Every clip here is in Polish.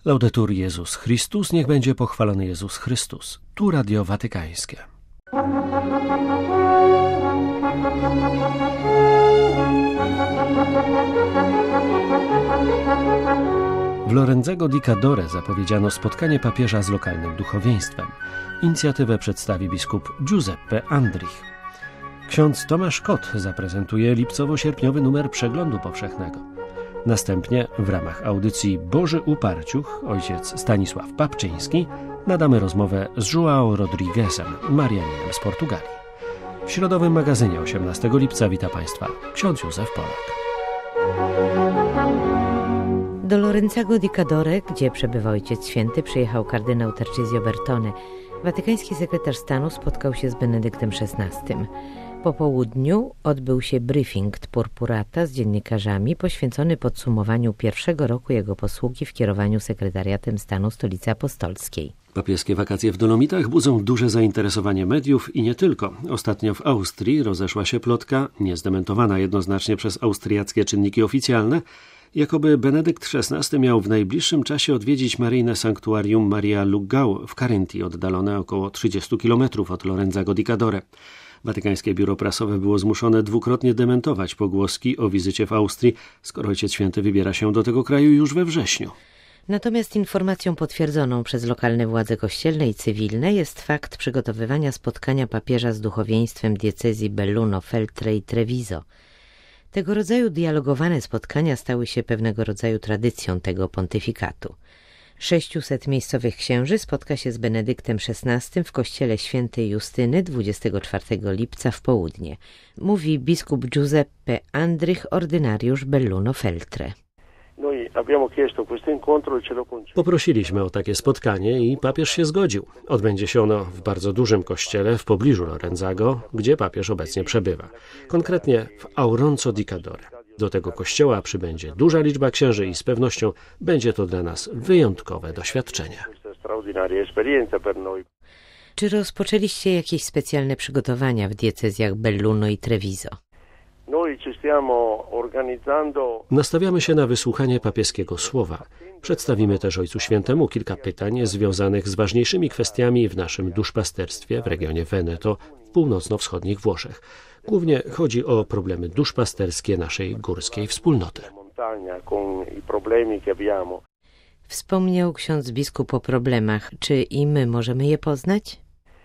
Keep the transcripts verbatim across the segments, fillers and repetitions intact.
Laudetur Jezus Chrystus, niech będzie pochwalony Jezus Chrystus. Tu Radio Watykańskie. W Lorenzego di Cadore zapowiedziano spotkanie papieża z lokalnym duchowieństwem. Inicjatywę przedstawi biskup Giuseppe Andrich. Ksiądz Tomasz Kot zaprezentuje lipcowo-sierpniowy numer Przeglądu Powszechnego. Następnie w ramach audycji Boży Uparciuch ojciec Stanisław Papczyński nadamy rozmowę z João Rodriguezem, Marianinem z Portugalii. W środowym magazynie osiemnastego lipca wita Państwa ksiądz Józef Polak. Do Lorenzego di Cadore, gdzie przebywa Ojciec Święty, przyjechał kardynał Tarcisio Bertone. Watykański sekretarz stanu spotkał się z Benedyktem szesnastym. Po południu odbył się briefing Purpurata z dziennikarzami poświęcony podsumowaniu pierwszego roku jego posługi w kierowaniu sekretariatem stanu Stolicy Apostolskiej. Papieskie wakacje w Dolomitach budzą duże zainteresowanie mediów i nie tylko. Ostatnio w Austrii rozeszła się plotka, niezdementowana jednoznacznie przez austriackie czynniki oficjalne, jakoby Benedykt szesnasty miał w najbliższym czasie odwiedzić maryjne sanktuarium Maria Lugau w Carinti, oddalone około trzydzieści kilometrów od Lorenzego di Cadore. Watykańskie biuro prasowe było zmuszone dwukrotnie dementować pogłoski o wizycie w Austrii, skoro Ojciec Święty wybiera się do tego kraju już we wrześniu. Natomiast informacją potwierdzoną przez lokalne władze kościelne i cywilne jest fakt przygotowywania spotkania papieża z duchowieństwem diecezji Belluno, Feltre i Treviso. Tego rodzaju dialogowane spotkania stały się pewnego rodzaju tradycją tego pontyfikatu. Sześciuset miejscowych księży spotka się z Benedyktem szesnastym w kościele świętej Justyny dwudziestego czwartego lipca w południe. Mówi biskup Giuseppe Andrich, ordynariusz Belluno Feltre. Poprosiliśmy o takie spotkanie i papież się zgodził. Odbędzie się ono w bardzo dużym kościele w pobliżu Lorenzago, gdzie papież obecnie przebywa. Konkretnie w Auronzo di Cadore. Do tego kościoła przybędzie duża liczba księży i z pewnością będzie to dla nas wyjątkowe doświadczenie. Czy rozpoczęliście jakieś specjalne przygotowania w diecezjach Belluno i Treviso? Nastawiamy się na wysłuchanie papieskiego słowa. Przedstawimy też Ojcu Świętemu kilka pytań związanych z ważniejszymi kwestiami w naszym duszpasterstwie w regionie Veneto, w północno-wschodnich Włoszech. Głównie chodzi o problemy duszpasterskie naszej górskiej wspólnoty. Wspomniał ksiądz biskup o problemach. Czy i my możemy je poznać?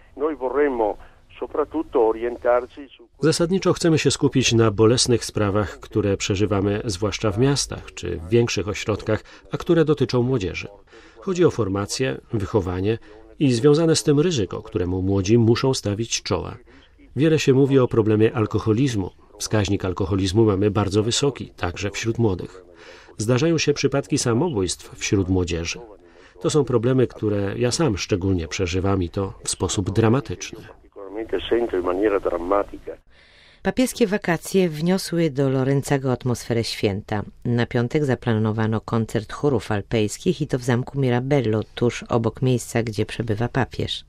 Zasadniczo chcemy się skupić na bolesnych sprawach, które przeżywamy zwłaszcza w miastach czy w większych ośrodkach, a które dotyczą młodzieży. Chodzi o formację, wychowanie i związane z tym ryzyko, któremu młodzi muszą stawić czoła. Wiele się mówi o problemie alkoholizmu. Wskaźnik alkoholizmu mamy bardzo wysoki, także wśród młodych. Zdarzają się przypadki samobójstw wśród młodzieży. To są problemy, które ja sam szczególnie przeżywam i to w sposób dramatyczny. Papieskie wakacje wniosły do Lorenzego atmosferę święta. Na piątek zaplanowano koncert chórów alpejskich i to w zamku Mirabello, tuż obok miejsca, gdzie przebywa papież.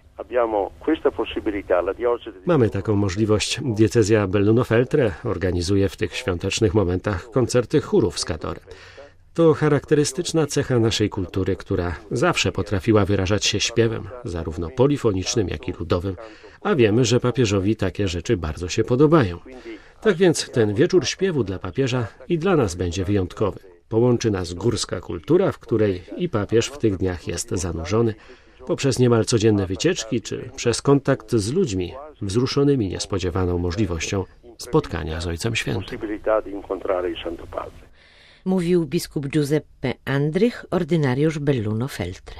Mamy taką możliwość. Diecezja Belluno Feltre organizuje w tych świątecznych momentach koncerty chórów z Cadore. To charakterystyczna cecha naszej kultury, która zawsze potrafiła wyrażać się śpiewem, zarówno polifonicznym, jak i ludowym, a wiemy, że papieżowi takie rzeczy bardzo się podobają. Tak więc ten wieczór śpiewu dla papieża i dla nas będzie wyjątkowy. Połączy nas górska kultura, w której i papież w tych dniach jest zanurzony, poprzez niemal codzienne wycieczki, czy przez kontakt z ludźmi wzruszonymi niespodziewaną możliwością spotkania z Ojcem Świętym. Mówił biskup Giuseppe Andrich, ordynariusz Belluno Feltre.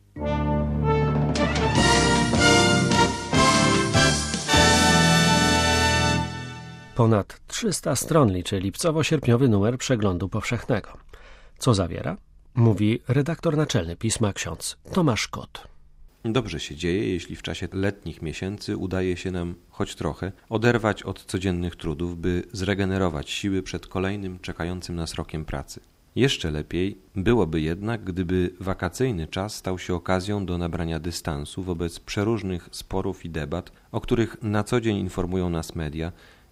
Ponad trzysta stron liczy lipcowo-sierpniowy numer Przeglądu Powszechnego. Co zawiera? Mówi redaktor naczelny pisma ksiądz Tomasz Kot. Dobrze się dzieje, jeśli w czasie letnich miesięcy udaje się nam choć trochę oderwać od codziennych trudów, by zregenerować siły przed kolejnym czekającym nas rokiem pracy. Jeszcze lepiej byłoby jednak, gdyby wakacyjny czas stał się okazją do nabrania dystansu wobec przeróżnych sporów i debat, o których na co dzień informują nas media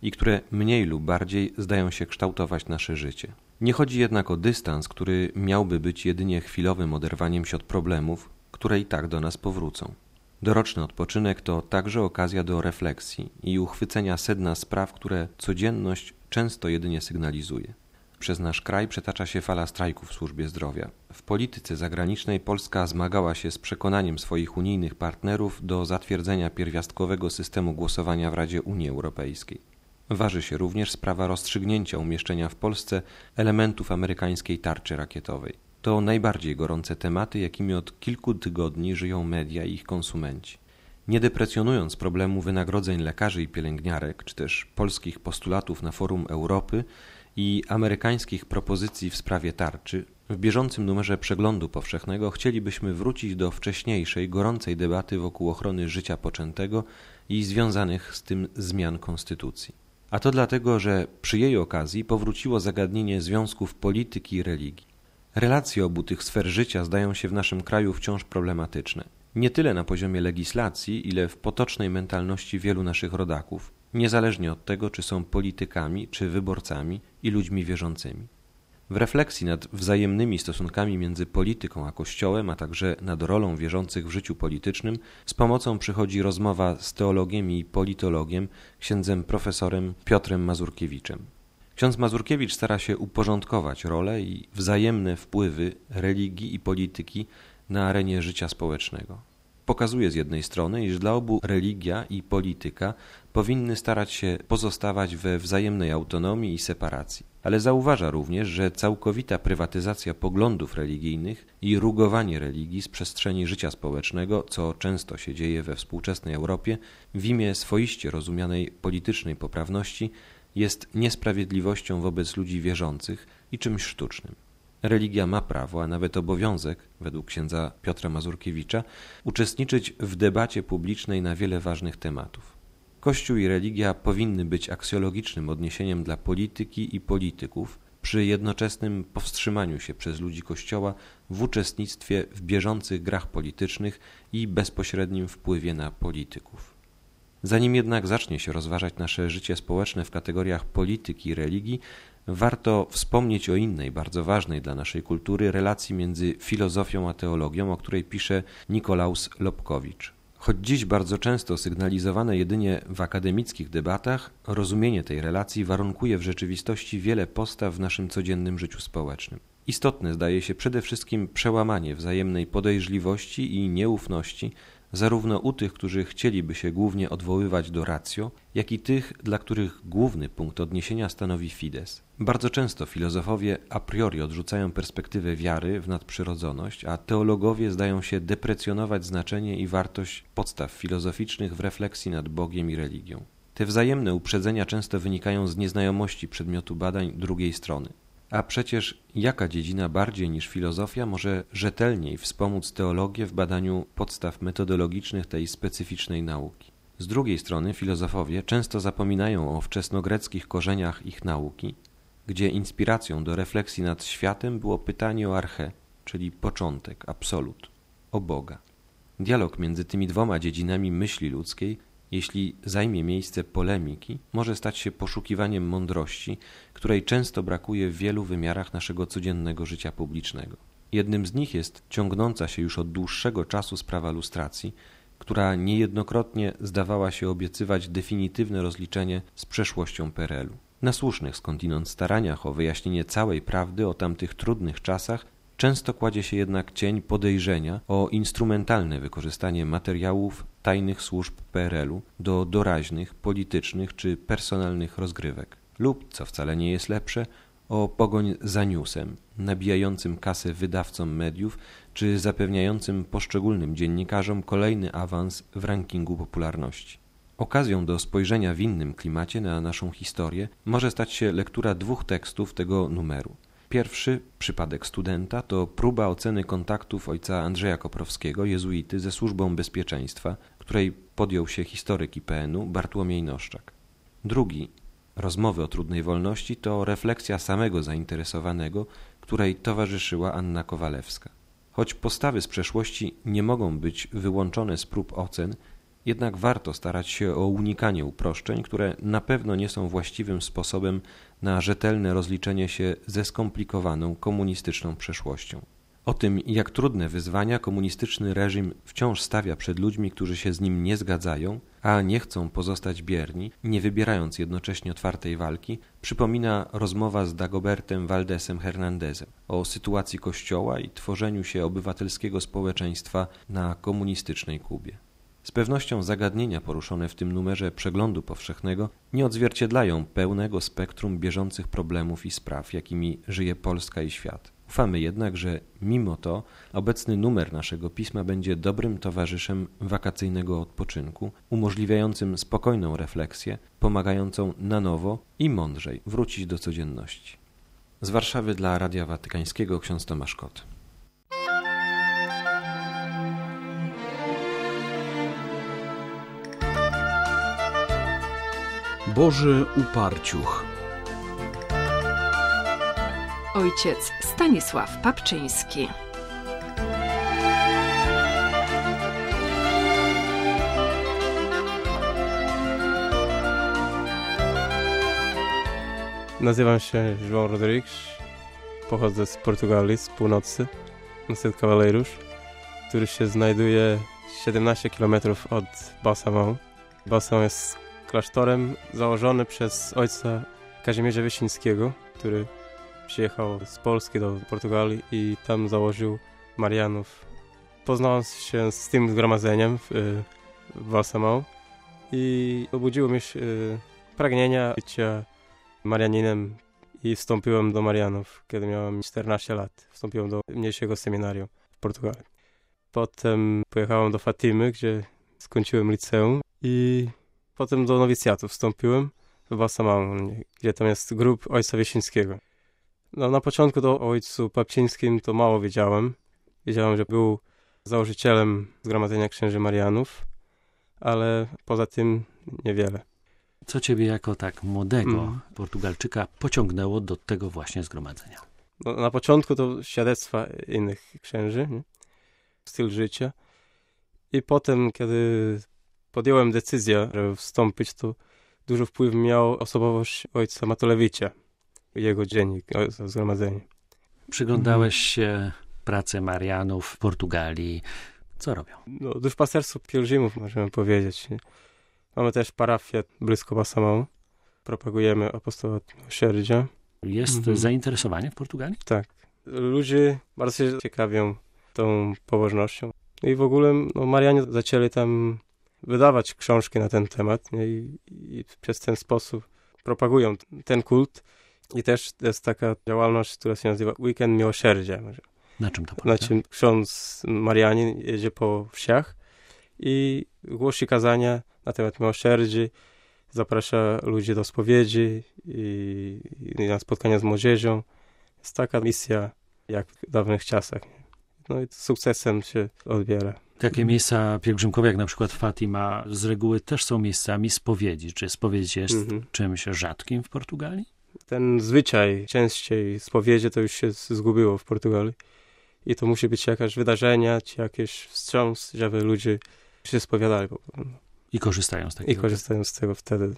i które mniej lub bardziej zdają się kształtować nasze życie. Nie chodzi jednak o dystans, który miałby być jedynie chwilowym oderwaniem się od problemów, które i tak do nas powrócą. Doroczny odpoczynek to także okazja do refleksji i uchwycenia sedna spraw, które codzienność często jedynie sygnalizuje. Przez nasz kraj przetacza się fala strajków w służbie zdrowia. W polityce zagranicznej Polska zmagała się z przekonaniem swoich unijnych partnerów do zatwierdzenia pierwiastkowego systemu głosowania w Radzie Unii Europejskiej. Waży się również sprawa rozstrzygnięcia umieszczenia w Polsce elementów amerykańskiej tarczy rakietowej. To najbardziej gorące tematy, jakimi od kilku tygodni żyją media i ich konsumenci. Nie deprecjonując problemu wynagrodzeń lekarzy i pielęgniarek, czy też polskich postulatów na forum Europy i amerykańskich propozycji w sprawie tarczy, w bieżącym numerze Przeglądu Powszechnego chcielibyśmy wrócić do wcześniejszej, gorącej debaty wokół ochrony życia poczętego i związanych z tym zmian konstytucji. A to dlatego, że przy jej okazji powróciło zagadnienie związków polityki i religii. Relacje obu tych sfer życia zdają się w naszym kraju wciąż problematyczne. Nie tyle na poziomie legislacji, ile w potocznej mentalności wielu naszych rodaków, niezależnie od tego, czy są politykami, czy wyborcami i ludźmi wierzącymi. W refleksji nad wzajemnymi stosunkami między polityką a Kościołem, a także nad rolą wierzących w życiu politycznym, z pomocą przychodzi rozmowa z teologiem i politologiem, księdzem profesorem Piotrem Mazurkiewiczem. Ksiądz Mazurkiewicz stara się uporządkować role i wzajemne wpływy religii i polityki na arenie życia społecznego. Pokazuje z jednej strony, iż dla obu religia i polityka powinny starać się pozostawać we wzajemnej autonomii i separacji, ale zauważa również, że całkowita prywatyzacja poglądów religijnych i rugowanie religii z przestrzeni życia społecznego, co często się dzieje we współczesnej Europie, w imię swoiście rozumianej politycznej poprawności, jest niesprawiedliwością wobec ludzi wierzących i czymś sztucznym. Religia ma prawo, a nawet obowiązek, według księdza Piotra Mazurkiewicza, uczestniczyć w debacie publicznej na wiele ważnych tematów. Kościół i religia powinny być aksjologicznym odniesieniem dla polityki i polityków przy jednoczesnym powstrzymaniu się przez ludzi Kościoła w uczestnictwie w bieżących grach politycznych i bezpośrednim wpływie na polityków. Zanim jednak zacznie się rozważać nasze życie społeczne w kategoriach polityki i religii, warto wspomnieć o innej, bardzo ważnej dla naszej kultury relacji między filozofią a teologią, o której pisze Nikolaus Lobkowicz. Choć dziś bardzo często sygnalizowane jedynie w akademickich debatach, rozumienie tej relacji warunkuje w rzeczywistości wiele postaw w naszym codziennym życiu społecznym. Istotne zdaje się przede wszystkim przełamanie wzajemnej podejrzliwości i nieufności, zarówno u tych, którzy chcieliby się głównie odwoływać do ratio, jak i tych, dla których główny punkt odniesienia stanowi fides. Bardzo często filozofowie a priori odrzucają perspektywę wiary w nadprzyrodzoność, a teologowie zdają się deprecjonować znaczenie i wartość podstaw filozoficznych w refleksji nad Bogiem i religią. Te wzajemne uprzedzenia często wynikają z nieznajomości przedmiotu badań drugiej strony. A przecież jaka dziedzina bardziej niż filozofia może rzetelniej wspomóc teologię w badaniu podstaw metodologicznych tej specyficznej nauki? Z drugiej strony filozofowie często zapominają o wczesnogreckich korzeniach ich nauki, gdzie inspiracją do refleksji nad światem było pytanie o arche, czyli początek, absolut, o Boga. Dialog między tymi dwoma dziedzinami myśli ludzkiej, jeśli zajmie miejsce polemiki, może stać się poszukiwaniem mądrości, której często brakuje w wielu wymiarach naszego codziennego życia publicznego. Jednym z nich jest ciągnąca się już od dłuższego czasu sprawa lustracji, która niejednokrotnie zdawała się obiecywać definitywne rozliczenie z przeszłością P R L u. Na słusznych skądinąd staraniach o wyjaśnienie całej prawdy o tamtych trudnych czasach często kładzie się jednak cień podejrzenia o instrumentalne wykorzystanie materiałów tajnych służb P R L u do doraźnych, politycznych czy personalnych rozgrywek. Lub, co wcale nie jest lepsze, o pogoń za newsem, nabijającym kasę wydawcom mediów czy zapewniającym poszczególnym dziennikarzom kolejny awans w rankingu popularności. Okazją do spojrzenia w innym klimacie na naszą historię może stać się lektura dwóch tekstów tego numeru. Pierwszy, Przypadek studenta, to próba oceny kontaktów ojca Andrzeja Koprowskiego, jezuity, ze Służbą Bezpieczeństwa, której podjął się historyk I P N u Bartłomiej Noszczak. Drugi, Rozmowy o trudnej wolności, to refleksja samego zainteresowanego, której towarzyszyła Anna Kowalewska. Choć postawy z przeszłości nie mogą być wyłączone z prób ocen, Jednak warto starać się o unikanie uproszczeń, które na pewno nie są właściwym sposobem na rzetelne rozliczenie się ze skomplikowaną komunistyczną przeszłością. O tym, jak trudne wyzwania komunistyczny reżim wciąż stawia przed ludźmi, którzy się z nim nie zgadzają, a nie chcą pozostać bierni, nie wybierając jednocześnie otwartej walki, przypomina rozmowa z Dagobertem Valdesem Hernandezem o sytuacji Kościoła i tworzeniu się obywatelskiego społeczeństwa na komunistycznej Kubie. Z pewnością zagadnienia poruszone w tym numerze Przeglądu Powszechnego nie odzwierciedlają pełnego spektrum bieżących problemów i spraw, jakimi żyje Polska i świat. Ufamy jednak, że mimo to obecny numer naszego pisma będzie dobrym towarzyszem wakacyjnego odpoczynku, umożliwiającym spokojną refleksję, pomagającą na nowo i mądrzej wrócić do codzienności. Z Warszawy dla Radia Watykańskiego ksiądz Tomasz Kot. Boży Uparciuch. Ojciec Stanisław Papczyński. Nazywam się João Rodrigues, pochodzę z Portugalii, z północy, Sete Cavaleiros, który się znajduje siedemnaście kilometrów od Balsamão. Balsamão jest klasztorem założony przez ojca Kazimierza Wyszyńskiego, który przyjechał z Polski do Portugalii i tam założył Marianów. Poznałem się z tym zgromadzeniem w, w Balsamão i obudziło mi się pragnienia bycia Marianinem i wstąpiłem do Marianów, kiedy miałem czternaście lat. Wstąpiłem do mniejszego seminarium w Portugalii. Potem pojechałem do Fatimy, gdzie skończyłem liceum i potem do nowicjatu wstąpiłem w Balsamão, gdzie tam jest grób ojca Wyszyńskiego. No, na początku do ojcu Papczyńskim to mało wiedziałem. Wiedziałem, że był założycielem Zgromadzenia Księży Marianów, ale poza tym niewiele. Co ciebie jako tak młodego Mm. Portugalczyka pociągnęło do tego właśnie zgromadzenia? No, na początku to świadectwa innych księży, nie? Styl życia. I potem, kiedy podjąłem decyzję, żeby wstąpić, to duży wpływ miał osobowość ojca Matulewicza, jego dziennik, ojca zgromadzenia. Przyglądałeś się pracy Marianów w Portugalii. Co robią? No, duszpasterstwo pielgrzymów, możemy powiedzieć. Nie? Mamy też parafię blisko Balsamão. Propagujemy apostołat miłosierdzia. Jest Mhm. zainteresowanie w Portugalii? Tak. Ludzie bardzo się ciekawią tą pobożnością. No i w ogóle no, Marianie zaczęli tam wydawać książki na ten temat, nie? I, i przez ten sposób propagują ten kult. I też jest taka działalność, która się nazywa Weekend Miłosierdzia. Na czym to Na polega? czym ksiądz Marianin jedzie po wsiach i głosi kazania na temat miłosierdzi, zaprasza ludzi do spowiedzi i, i na spotkania z młodzieżą. Jest taka misja jak w dawnych czasach. No i sukcesem się odbiera. Takie miejsca pielgrzymkowe, jak na przykład Fatima, z reguły też są miejscami spowiedzi. Czy spowiedź jest Mhm. czymś rzadkim w Portugalii? Ten zwyczaj częściej spowiedzi to już się zgubiło w Portugalii. I to musi być jakieś wydarzenia, czy jakiś wstrząs, żeby ludzie się spowiadali. I korzystają z takiego. I korzystają z tego wtedy.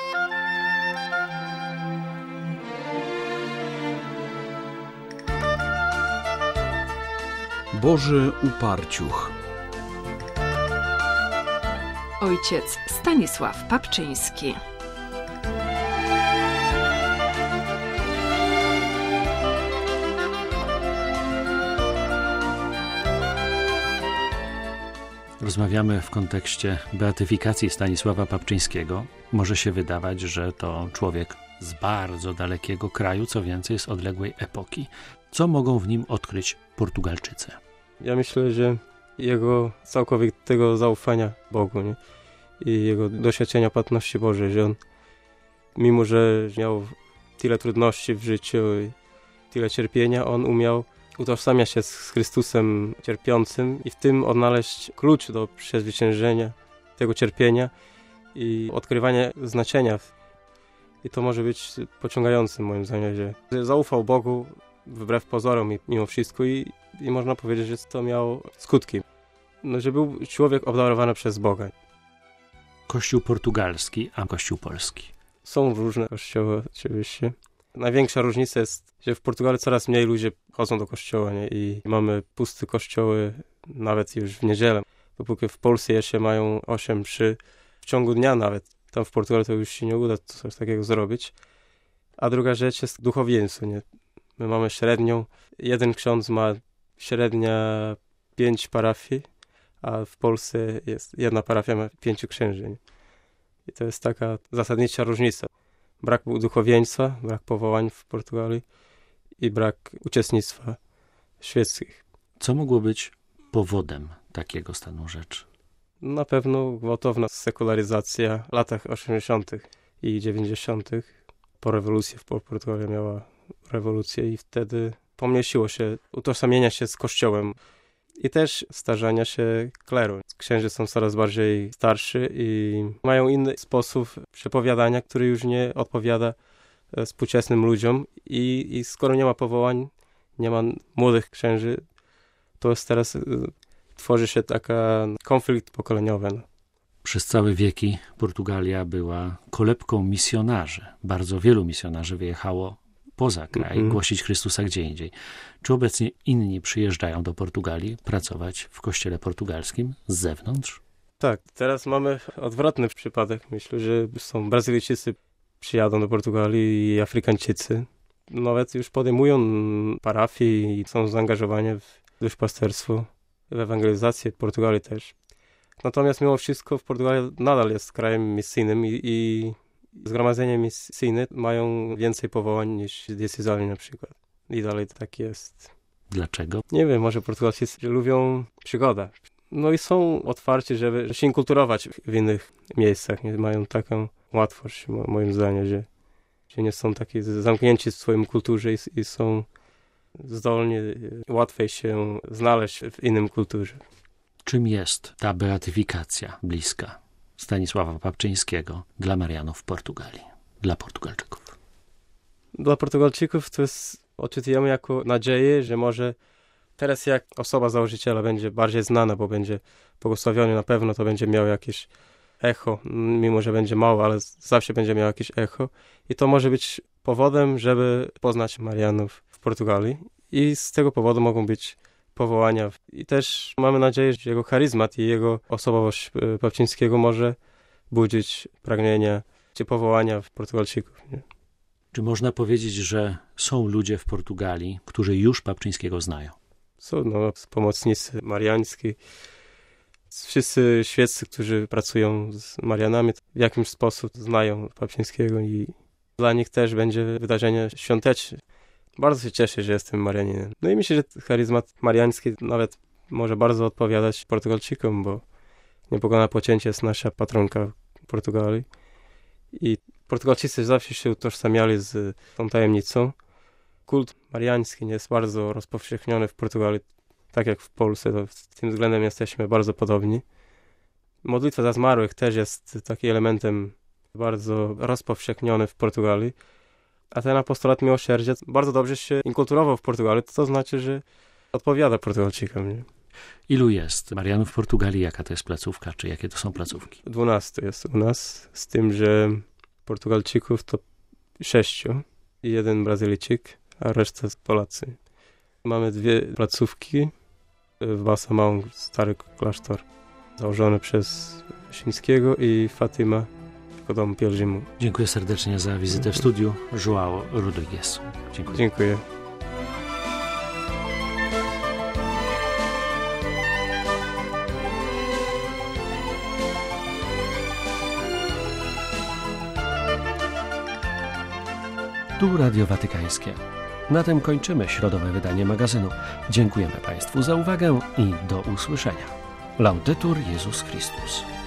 Boży Uparciuch. Ojciec Stanisław Papczyński. Rozmawiamy w kontekście beatyfikacji Stanisława Papczyńskiego. Może się wydawać, że to człowiek z bardzo dalekiego kraju, co więcej z odległej epoki. Co mogą w nim odkryć Portugalczycy? Ja myślę, że jego całkowitego zaufania Bogu, nie? I jego doświadczenia płatności Bożej, że on, mimo że miał tyle trudności w życiu i tyle cierpienia, on umiał utożsamiać się z Chrystusem cierpiącym i w tym odnaleźć klucz do przezwyciężenia tego cierpienia i odkrywania znaczenia. I to może być pociągające moim zdaniem, że zaufał Bogu wbrew pozorom i mimo wszystko i, i można powiedzieć, że to miało skutki. No, że był człowiek obdarowany przez Boga. kościół portugalski, a kościół polski? Są różne kościoły oczywiście. Największa różnica jest, że w Portugalii coraz mniej ludzie chodzą do kościoła, nie? I mamy puste kościoły nawet już w niedzielę. Dopóki w Polsce jeszcze mają osiem mszy w ciągu dnia nawet. Tam w Portugalii to już się nie uda coś takiego zrobić. A druga rzecz jest duchowieństwo, nie? My mamy średnią, jeden ksiądz ma średnia pięć parafii, a w Polsce jest jedna parafia ma pięciu księży. Nie? I to jest taka zasadnicza różnica. Brak duchowieństwa, brak powołań w Portugalii i brak uczestnictwa świeckich. Co mogło być powodem takiego stanu rzeczy? Na pewno gwałtowna sekularyzacja w latach osiemdziesiątych i dziewięćdziesiątych. Po rewolucji w Portugalii miała rewolucję i wtedy pomniejszyło się utożsamienia się z Kościołem i też starzenia się kleru. Księży są coraz bardziej starsi i mają inny sposób przepowiadania, który już nie odpowiada współczesnym ludziom i, i skoro nie ma powołań, nie ma młodych księży, to jest teraz tworzy się taka konflikt pokoleniowy. Przez całe wieki Portugalia była kolebką misjonarzy. Bardzo wielu misjonarzy wyjechało poza kraj, mm-hmm. głosić Chrystusa gdzie indziej. Czy obecnie inni przyjeżdżają do Portugalii pracować w kościele portugalskim z zewnątrz? Tak, teraz mamy odwrotny przypadek. Myślę, że są Brazylijczycy przyjadą do Portugalii i Afrykańczycy. Nawet już podejmują parafie i są zaangażowani w duszpasterstwo, w ewangelizację Portugalii też. Natomiast mimo wszystko w Portugalii nadal jest krajem misyjnym i, i zgromadzenia misyjne mają więcej powołań niż diecezjalne na przykład. I dalej tak jest. Dlaczego? Nie wiem, może Portugalczycy lubią przygodę. No i są otwarci, żeby się inkulturować w innych miejscach. Nie mają taką łatwość, moim zdaniem, że, że nie są taki zamknięci w swoim kulturze i, i są zdolni łatwiej się znaleźć w innym kulturze. Czym jest ta beatyfikacja bliska Stanisława Papczyńskiego dla Marianów w Portugalii, dla Portugalczyków? Dla Portugalczyków to jest, odczytujemy jako nadzieję, że może teraz jak osoba założyciela będzie bardziej znana, bo będzie błogosławiony, na pewno to będzie miało jakieś echo, mimo że będzie mało, ale zawsze będzie miało jakieś echo. I to może być powodem, żeby poznać Marianów w Portugalii. I z tego powodu mogą być powołania. I też mamy nadzieję, że jego charyzmat i jego osobowość Papczyńskiego może budzić pragnienia czy powołania w Portugalczyków. Nie? Czy można powiedzieć, że są ludzie w Portugalii, którzy już Papczyńskiego znają? Są no, pomocnicy mariańscy, wszyscy świeccy, którzy pracują z Marianami, w jakimś sposób znają Papczyńskiego i dla nich też będzie wydarzenie świąteczne. Bardzo się cieszę, że jestem Marianinem. No i myślę, że charyzmat mariański nawet może bardzo odpowiadać Portugalczykom, bo Niepokona Pocięcie jest nasza patronka w Portugalii. I Portugalczycy zawsze się utożsamiali z tą tajemnicą. Kult mariański jest bardzo rozpowszechniony w Portugalii, tak jak w Polsce. To w tym względem jesteśmy bardzo podobni. Modlitwa za zmarłych też jest takim elementem bardzo rozpowszechniony w Portugalii. A ten apostolat miłosierdzia bardzo dobrze się inkulturował w Portugalii. To znaczy, że odpowiada Portugalczykom. Nie? Ilu jest Marianów w Portugalii? Jaka to jest placówka? Czy jakie to są placówki? Dwunastu jest u nas, z tym, że Portugalczyków to sześciu i jeden Brazylijczyk, a reszta z Polacy. Mamy dwie placówki w Bassamão, stary klasztor, założony przez Wyszyńskiego i Fatima, jako dom pielgrzymu. Dziękuję serdecznie za wizytę w studiu. João Rodrigues. Dziękuję. Dziękuję. Tu Radio Watykańskie. Na tym kończymy środowe wydanie magazynu. Dziękujemy Państwu za uwagę i do usłyszenia. Laudetur Jezus Chrystus.